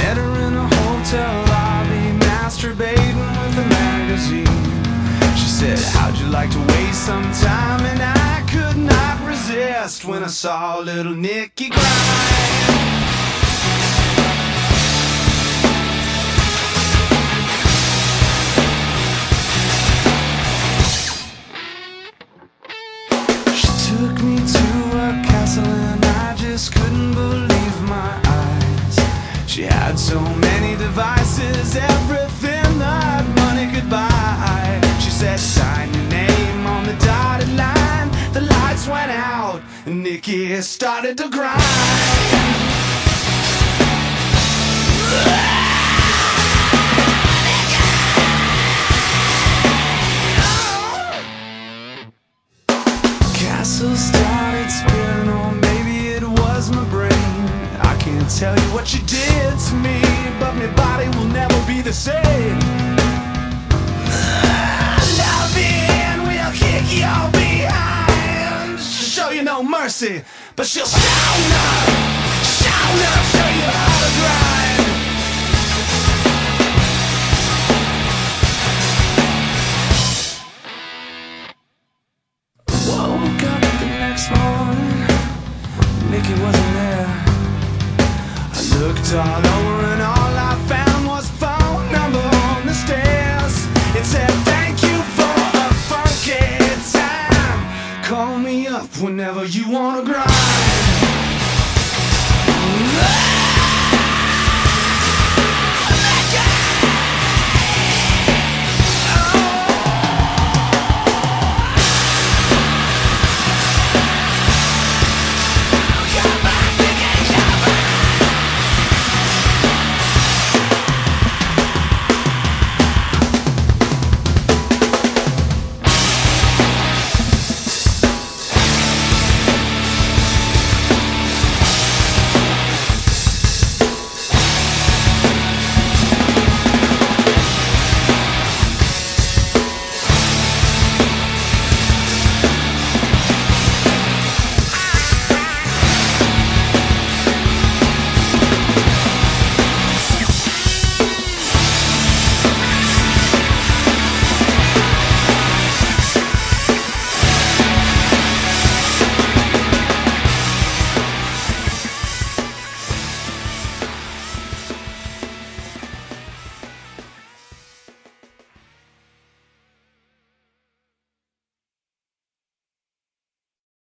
Met her in a hotel lobby, masturbating with a magazine. She said, how'd you like to waste some time? And I could not resist when I saw little Nikki grind. Took me to a castle and I just couldn't believe my eyes. She had so many devices, everything that money could buy. She said, sign your name on the dotted line. The lights went out and Nikki started to grind. Castle started spinning, or maybe it was my brain. I can't tell you what you did to me, but my body will never be the same. Loving will kick your behind. She'll show you no mercy, but she'll show enough, show you how to grind. Woke up the next morning, Nikki wasn't there. I looked all over and all I found was a phone number on the stairs. It said, thank you for a funky time. Call me up whenever you wanna grind.